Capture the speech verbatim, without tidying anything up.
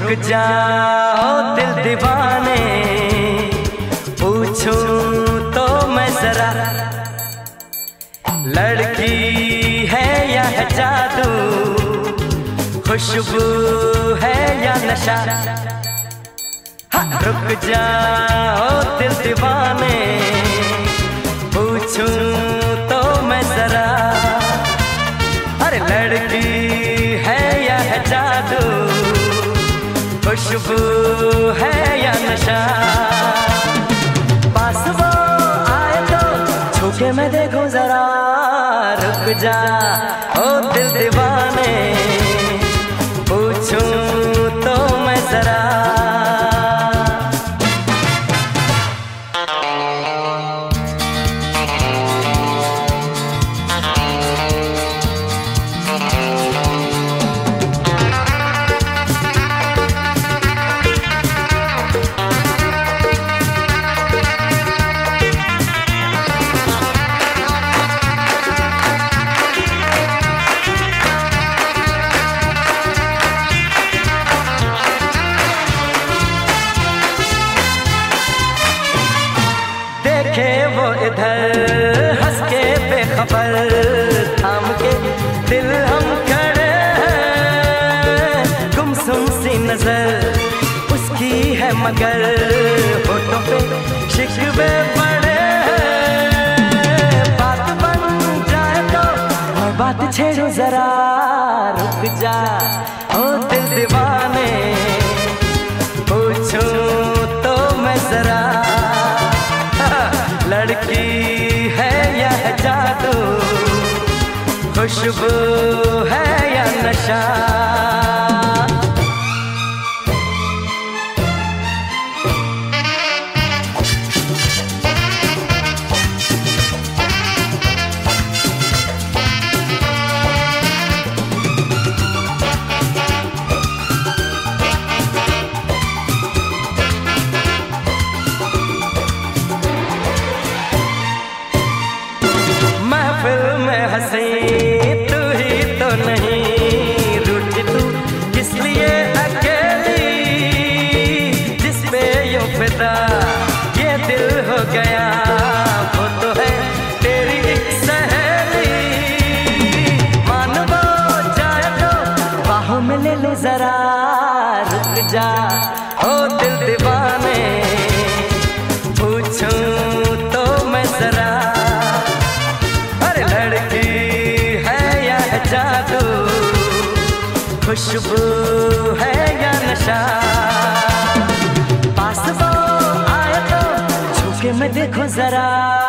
जाओ दिल दीवाने, पूछूं तो मैं जरा, लड़की है या है जादू, खुशबू है या नशा। रुक जाओ दिल दीवाने, पूछूं तो मैं जरा, अरे लड़की है या है जादू, खुशबू है या नशा। पास वो आए तो छूके मैं देखूं जरा, रुक जा ओ दिल दीवाने, पूछूं तो मैं जरा। देखे वो इधर हंस के बेखबर, थाम के दिल हम खड़े हैं, गुमसुम सी नजर उसकी है मगर होठों पे शिकवे पड़े हैं। बात बन जाए तो मैं बात छेड़ूं जरा, रुक जा ओ दिल दीवाने, पूछूं तो मैं जरा, लड़की है या है जादू, खुशबू है या नशा। महफिल में हंसी तू ही तो नहीं, रूठी तू किस लिए अकेली, जिस पे यूं फिदा ये दिल हो गया, वो तो है तेरी एक सहेली। मान वो जाए तो बाहों में ले ले जरा, रुक जा ओ दिल दीवाने, पूछूं तो मैं जरा, जादू, खुशबू है या नशा। पास वो आए तो छूके मैं देखूं जरा,